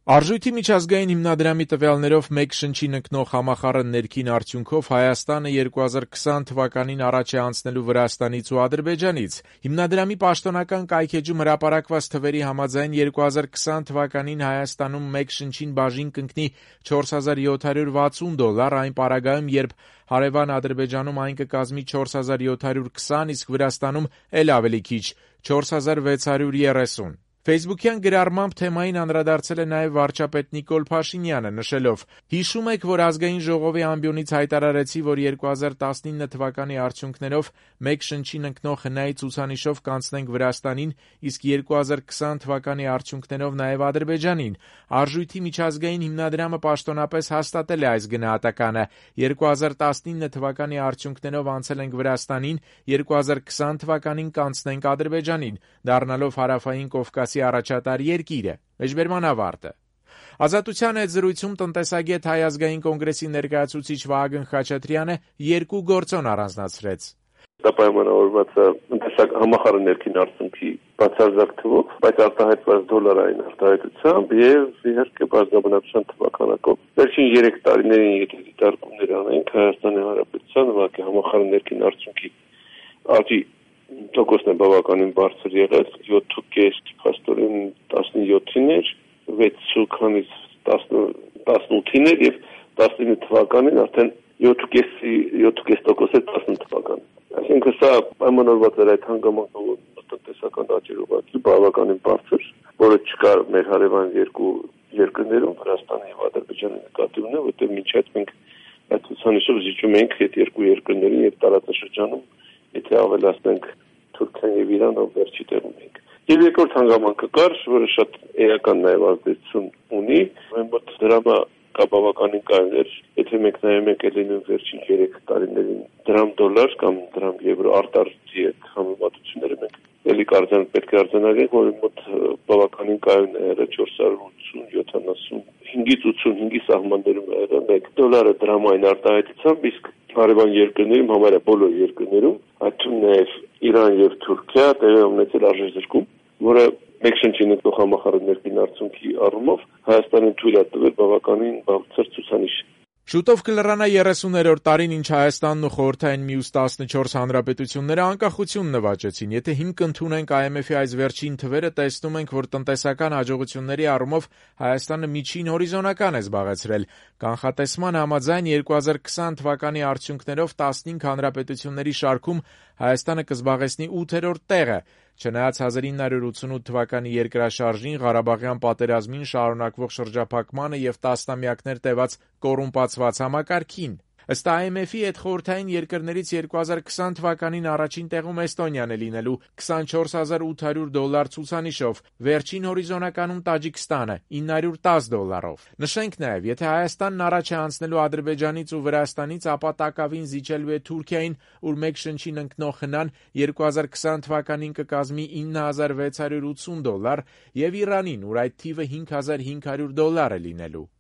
Արժույթի միջազգային հիմնադրամի տվյալներով մեկ շնչին ընկնող համախառն ներքին արդյունքով Հայաստանը 2020 թվականին առաջ է անցնելու Վրաստանից ու Ադրբեջանից։ Հիմնադրամի պաշտոնական կայքէջում հրապարակված թվերի համաձայն 2020 թվականին Հայաստանում մեկ շնչին բաժին կընկնի $4,760, այն պարագայում, երբ հարևան Ադրբեջանում այն կկազմի $4,720, իսկ Վրաստանում էլ ավելի քիչ՝ $4,630։ Ֆեյսբուքյան գրառմամբ թեմային անդրադարձել է նաև վարչապետ Նիկոլ Փաշինյանը, նշելով. «Հիշում եք, որ Ազգային ժողովի ամբիոնից հայտարարեցի, որ 2019 թվականի արդյունքներով մեկ շնչին ընկնող հնայի ցուցանիշով կանցնենք Վրաստանին, իսկ 2020 թվականի արդյունքներով նաև Ադրբեջանին։ Արժույթի միջազգային հիմնադրամը պաշտոնապես հաստատել է այս գնահատականը։ 2019 թվականի արդյունքներով անցել ենք Վրաստանին, 2020 թվականին կանցնենք Ադրբեջանին, դառնալով հարավային Կովկասի առաջատար երկիրը»։ Մեջբերման ավարտը։ Ազատության հետ զրույցում տնտեսագետ Հայ ազգային կոնգրեսի ներկայացուցիչ Վահագն Խաչատրյանը երկու գործոն առանձնացրեց. Դա պայմանավորված է համախառն ներքին արդյունքի բացարձակ թվով, բայց արտահայտված դոլարային արտահայտությամբ եւ իհարկե բարձրաբնակչության թվականակով։ Վերջին 3 տարիներին եթե դիտարկումներ անենք Հայաստանի Հանրապետության ուղղակի համախառն ներքին արդյունքի աճի տոկոսն է բավականին բարձր եղել, 7.5 փաստորեն 17-ին էր, 6-ից 18-ին էր եւ 19 թվականին արդեն 7.5% է 18 թվականին։ Այսինքն սա պայմանավորված էր այդ հանգամանքով տնտեսական աճի ուղղակի բավականին բարձր, որը չկար մեր հարևան երկու երկրներում, Վրաստանի եւ Ադրբեջանի նկատի ունեն, որտեղ մինչ այդ մենք այդ ցուցանիշով զիջում ենք այդ երկու երկրներին եւ տարածաշրջանում, եթե ավելացնենք Թուրքիան եւ Իրանը վերջի տեղում ենք։ Եվ երկրորդ հանգամանքը կար, որը շատ էական նաև ազդեցություն ունի, մոտ դրամը կա բավականին կարևոր, եթե մենք նայում ենք ելույթին վերջին 3 տարիներին դրամ-դոլար կամ դրամ-եվրո արտարժի հետ համեմատությունները մենք ելի պետք է արձանագրենք, որ մոտ բավականին կարևոր է եղել 480-75-ից 85-ի սահմաններում է եղել 1 դոլարը դրամային արտահայտությամբ, իսկ հարևան երկրներում, համարյա բոլոր երկրներում, այդ թվում նաև Իրան եւ Թուրքիա տեղի ունեցել արժեզրկում, որը մեկ շնչին ընկնող համախառն ներքին արդյունքի առումով Հայաստանին թույլ է տվել բավականին բարձր ցուցանիշ։ Շուտով կլրանա 30-րդ տարին, ինչ Հայաստանն ու Խորհրդային Միուս 14 հանրապետությունները անկախություն նվաճեցին։ Եթե հիմք ընդունենք IMF-ի այս վերջին թվերը, տեսնում ենք, որ տնտեսական հաջողությունների առումով Հայաստանը միջին հորիզոնական է զբաղեցրել։ Կանխատեսման համաձայն 2020 թվականի արդյունքներով 15 հանրապետությունների շարքում Հայաստանը կզբաղեցնի 8-րդ տեղը։ Չնայած 1988 թվականի երկրաշարժին, Ղարաբաղյան պատերազմին, շարունակվող շրջափակմանը եւ տասնամյակներ տևած կոռումպացված համակարգին։ Ըստ IMF-ի հետխորհրդային երկրներից 2020 թվականին առաջին տեղում Էստոնիան է լինելու $24,800 ցուցանիշով, վերջին հորիզոնականում Տաջիկստանը $910-ով։ Նշենք նաև, եթե Հայաստանն առաջ է անցնելու Ադրբեջանից ու Վրաստանից, ապա տակավին զիջելու է Թուրքիային, ուր մեկ շնչին ընկնող հնան 2020 թվականին կկազմի $9,680 եւ Իրանին, ուր այդ թիվը $5,500 է լինելու։